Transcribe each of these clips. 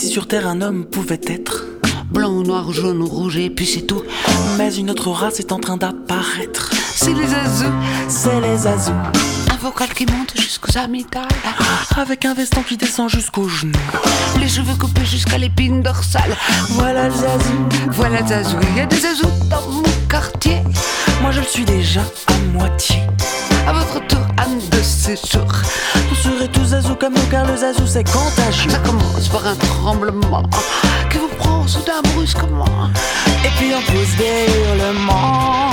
si sur Terre un homme pouvait être blanc ou noir ou jaune ou rouge et puis c'est tout. Mais une autre race est en train d'apparaître. C'est les azous. C'est les azous. Un vocal qui monte jusqu'aux amygdales, avec un veston qui descend jusqu'aux genoux, les cheveux coupés jusqu'à l'épine dorsale. Voilà le zazou. Voilà le zazou. Il y a des zazous dans mon quartier. Moi je le suis déjà à moitié. À votre tour, âne de séjour. Vous serez tous zazou comme nous car le zazou c'est contagieux. Ça commence par un tremblement qui vous prend soudain brusquement. Et puis on pousse des hurlements.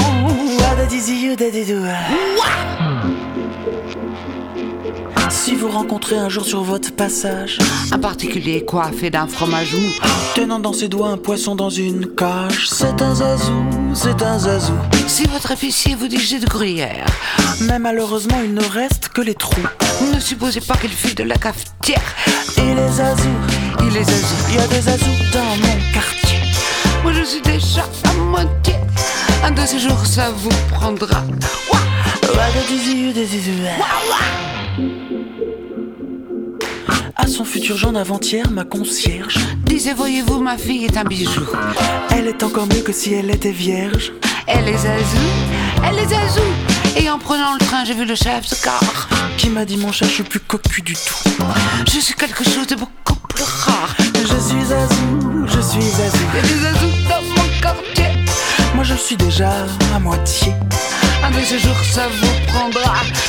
Si vous rencontrez un jour sur votre passage un particulier coiffé d'un fromage mou, tenant dans ses doigts un poisson dans une cage, c'est un zazou, c'est un zazou. Si votre épicier vous dit j'ai de gruyère, mais malheureusement il ne reste que les trous, ne supposez pas qu'il file de la cafetière. Et les zazous, il les zazous. Il y a des zazous dans mon quartier. Moi je suis déjà à moitié. Un de ces jours ça vous prendra. À son futur genre avant-hier, ma concierge disait voyez-vous ma fille est un bijou. Elle est encore mieux que si elle était vierge. Elle est zazou, elle est zazou. Et en prenant le train j'ai vu le chef de car qui m'a dit mon chat je suis plus cocu du tout. Je suis quelque chose de beaucoup plus rare. Je suis zazou, je suis zazou. Il y a des zazous dans mon quartier. Moi je le suis déjà à moitié. Un de ces jours ça vous prendra.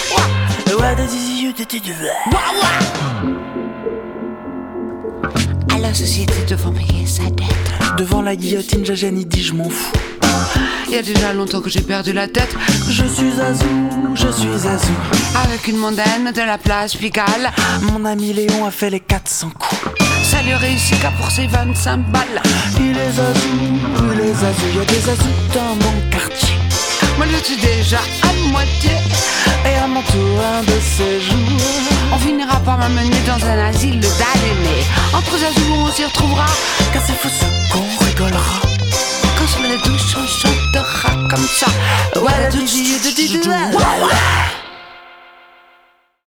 À la société devant payer sa dette. Devant la guillotine, Jajani dit je m'en fous. Il y a déjà longtemps que j'ai perdu la tête. Je suis zazou, je suis zazou. Avec une mondaine de la place Pigalle. Mon ami Léon a fait les 400 coups. Ça lui réussit qu'à pour ses 25 balles. Il est zazou, il est zazou. Il y a des zazous dans mon quartier. Moi je suis déjà à moitié. Et à mon tour un de ces jours on finira par m'amener dans un asile d'aliénés. Entre zazous on s'y retrouvera. Car c'est fou ce qu'on rigolera. Quand sur la douche on chantera comme ça. Voilà tout de suite.